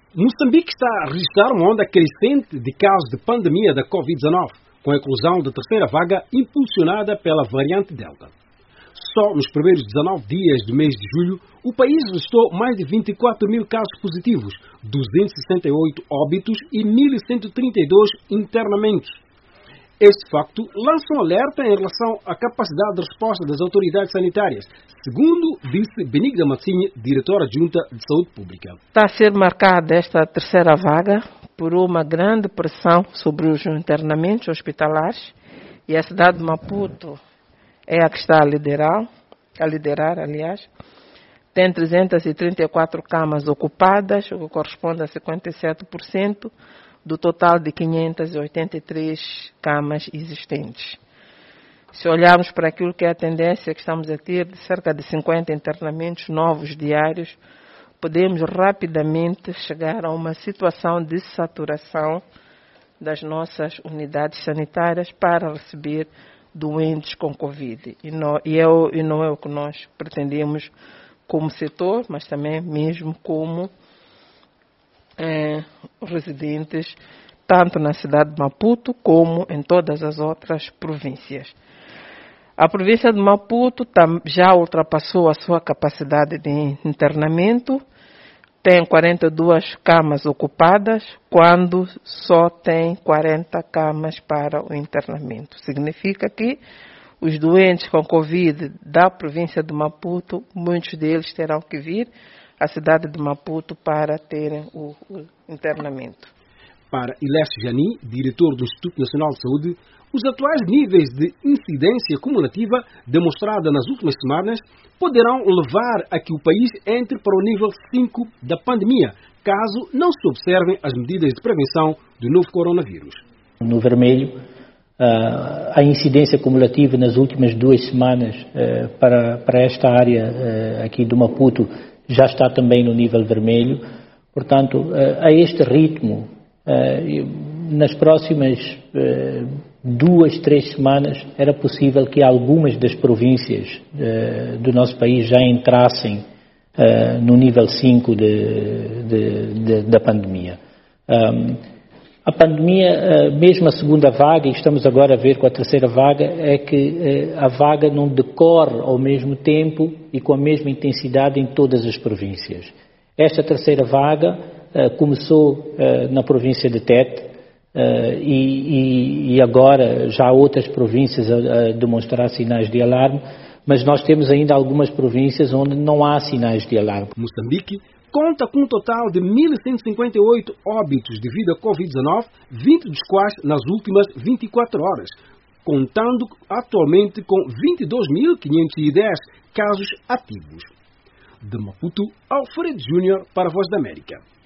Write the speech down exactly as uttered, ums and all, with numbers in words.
Moçambique está a registrar uma onda crescente de casos de pandemia da covid dezenove, com a eclosão da terceira vaga impulsionada pela variante Delta. Só nos primeiros dezenove dias do mês de julho, o país registrou mais de vinte e quatro mil casos positivos, duzentos e sessenta e oito óbitos e mil cento e trinta e dois internamentos. Este facto lança um alerta em relação à capacidade de resposta das autoridades sanitárias, segundo disse Benigna Massinha, diretora adjunta de Saúde Pública. Está a ser marcada esta terceira vaga por uma grande pressão sobre os internamentos hospitalares e a cidade de Maputo é a que está a liderar, a liderar, aliás. Tem trezentas e trinta e quatro camas ocupadas, o que corresponde a cinquenta e sete por cento do total de quinhentas e oitenta e três camas existentes. Se olharmos para aquilo que é a tendência que estamos a ter, de cerca de cinquenta internamentos novos diários, podemos rapidamente chegar a uma situação de saturação das nossas unidades sanitárias para receber doentes com Covid. E não, e, é o, e não é o que nós pretendemos como setor, mas também mesmo como eh, residentes, tanto na cidade de Maputo como em todas as outras províncias. A província de Maputo já ultrapassou a sua capacidade de internamento, tem quarenta e duas camas ocupadas, quando só tem quarenta camas para o internamento. Significa que os doentes com Covid da província de Maputo, muitos deles terão que vir à cidade de Maputo para terem o, o internamento. Para Ilésio Jani, diretor do Instituto Nacional de Saúde, os atuais níveis de incidência cumulativa demonstrada nas últimas semanas poderão levar a que o país entre para o nível cinco da pandemia, caso não se observem as medidas de prevenção do novo coronavírus. No vermelho, a incidência cumulativa nas últimas duas semanas para, para esta área aqui do Maputo já está também no nível vermelho. Portanto, a este ritmo, nas próximas duas, três semanas, era possível que algumas das províncias do nosso país já entrassem no nível cinco de, de, de, da pandemia. A pandemia, mesmo a segunda vaga, e estamos agora a ver com a terceira vaga, é que a vaga não decorre ao mesmo tempo e com a mesma intensidade em todas as províncias. Esta terceira vaga começou na província de Tete e, e agora já há outras províncias a demonstrar sinais de alarme, mas nós temos ainda algumas províncias onde não há sinais de alarme. Moçambique conta com um total de mil cento e cinquenta e oito óbitos devido à covid dezenove, vinte dos quais nas últimas vinte e quatro horas, contando atualmente com vinte e dois mil quinhentos e dez casos ativos. De Maputo, Alfredo Júnior para a Voz da América.